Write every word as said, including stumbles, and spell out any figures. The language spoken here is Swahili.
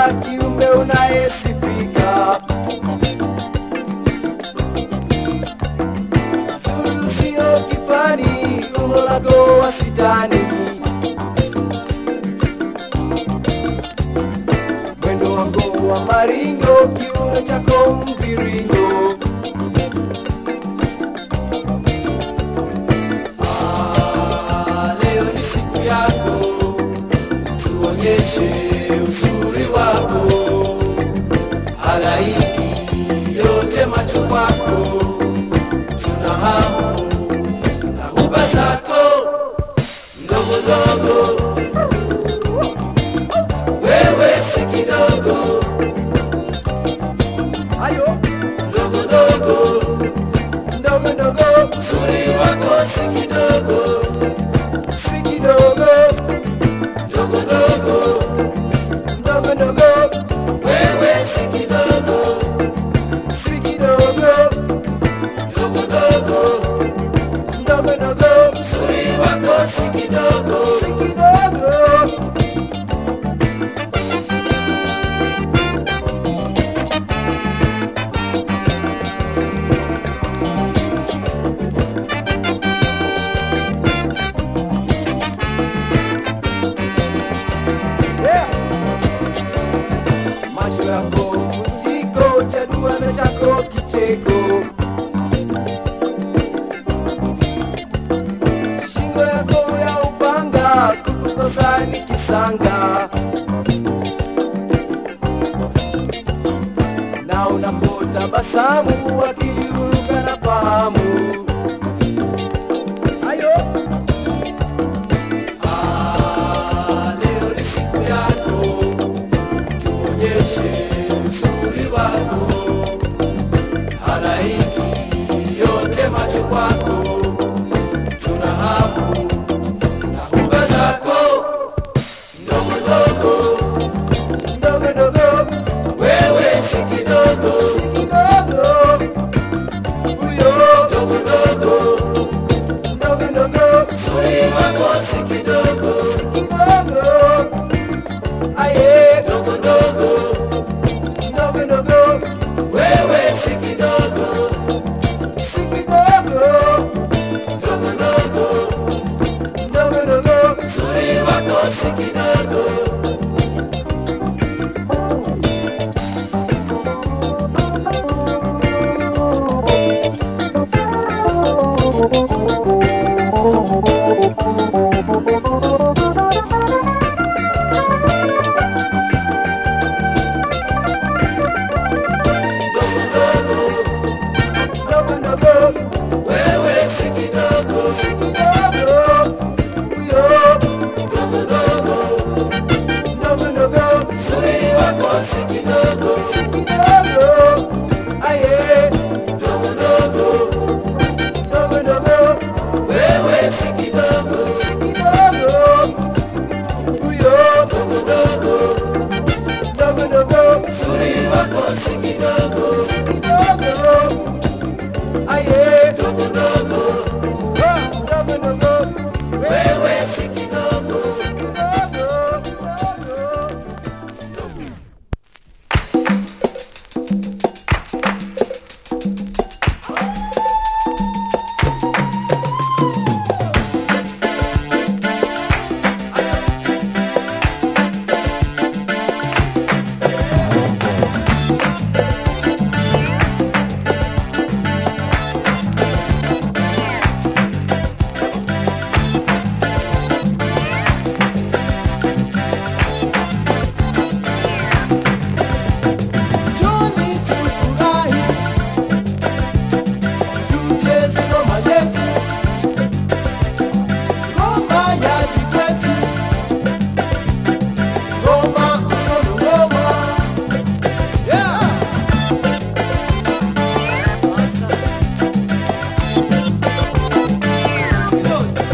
wa kiume unayesifika. Zuru sio kipani, umbo lako wasitani. Mwendo wako wa maringo, kiuno chako mviringo. Uzuri wako halaiki yote macho kwako, tuna hamu na huba zako ndogo ndogo, wewe si kidogo, Ayo ndogo ndogo, ndogo ndogo, uzuri wako si kidogo, si kidogo, ndogo ndogo, ndogo ndogo, wewe si kidogo, si kidogo, ndogo ndogo, ndogo ndogo, uzuri wako si kidogo. si kidogo. Macho yako mjiko cha duara chako kicheko, shingo yako ya upanga kukukosa ni kisanga, na unapotabasamu akili huruka na fahamu. Ayo Ah, leo ni siku yako, tuonyeshe uzuri wako, halaiki yote macho kwako, tuna hamu na huba zako ndogo ndogo, ndogo ndogo, wewe si kidogo, kidogo, huyo ndogo ndogo, ndogo ndogo, uzuri wako si kidogo, kidogo, aye ndogo ndogo, ndogo ndogo, wewe si kidogo, si kidogo, ndogo ndogo, ndogo ndogo, uzuri wako si kidogo. ndogo ndogo, Wewe si kidogo, kidogo, huyo ndogo ndogo, ndogo ndogo, uzuri wako si kidogo, kidogo, aye ndogo ndogo, ndogo ndogo, wewe si kidogo, kidogo, huyo ndogo ndogo, ndogo ndogo, uzuri wako si kidogo, kidogo, aye ndogo ndogo, ndogo ndogo, wewe si kidogo. kidogo, kidogo. Kidogo.